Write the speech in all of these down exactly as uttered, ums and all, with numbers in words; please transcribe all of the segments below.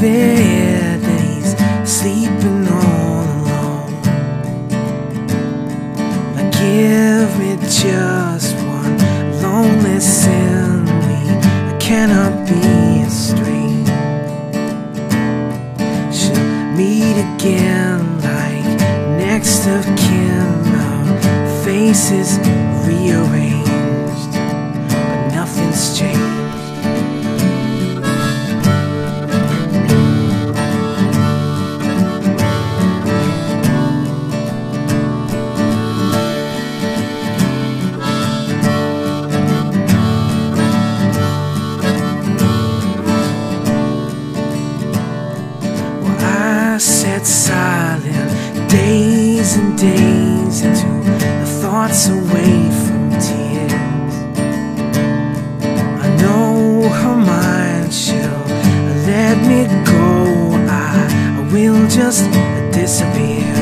bed that he's sleeping all alone. Now give me just one lonely sin, we cannot be estranged. She'll meet again like next of kin, our faces rearranged, but nothing's changed. Sat silent days and days into the thoughts away from tears. I know her mind, she'll let me go. I, I will just disappear.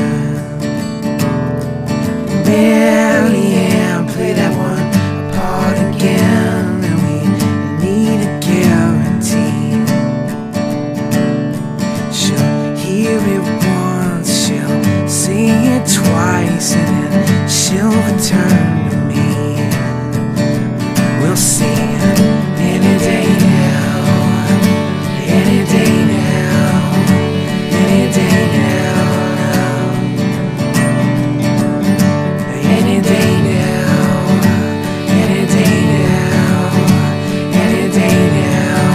Marianne, play that one apart again, and we need a guarantee. She'll hear it once, she'll sing it twice, and then she'll return to me. We'll see any day now, any day now, any day now, any day now, any day now, any day now.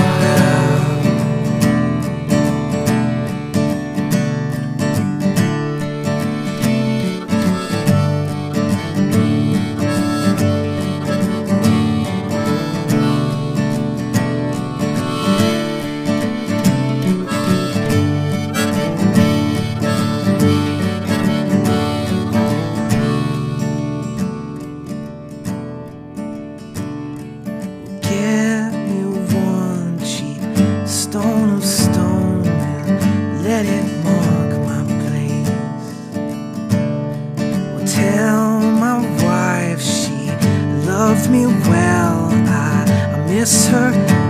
Get me one cheap stone of stone and let it mark my place. Well, tell my wife she loved me well. I, I miss her